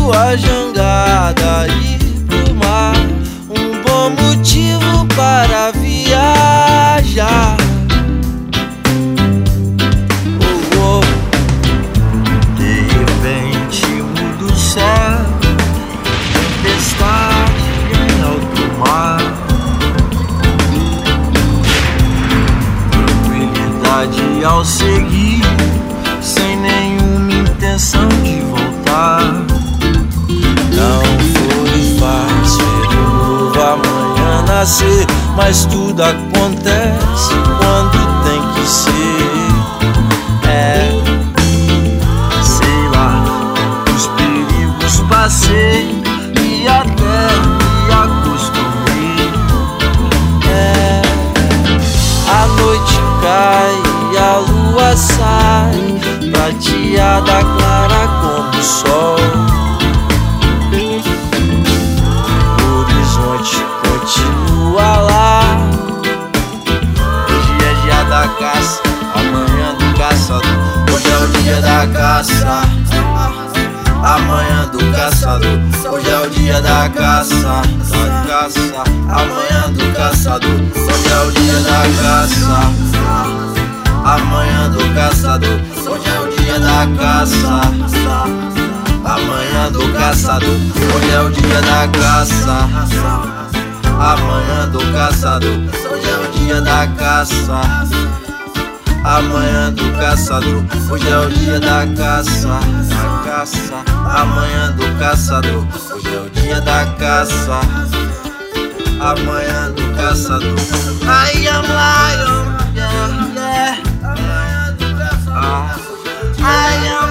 sua jangada e pro mar, um bom motivo para viajar. Oh, oh. De repente muda o céu, tempestade em alto mar, tranquilidade ao seguir, sem nenhuma intenção de voltar. Não foi fácil ver um novo amanhã nascer, mas tudo acontece quando tem que ser. Sei lá, os perigos passei e até me acostumei. A noite cai e a lua sai, prateada clara como o sol. O horizonte continua lá. Hoje é dia da caça, amanhã do caçador. Hoje é o dia da caça, amanhã do caçador. Hoje é o dia da caça, amanhã do caçador. Hoje é o dia da caça, amanhã do caçador. Hoje é o dia da caça, amanhã do caçador. Hoje é o dia da caça, amanhã do caçador. Hoje é o dia da caça, amanhã do caçador. Hoje é o dia da caça, amanhã do caçador. Hoje é o dia da caça, amanhã do caçador. I am lion, yeah, yeah. I am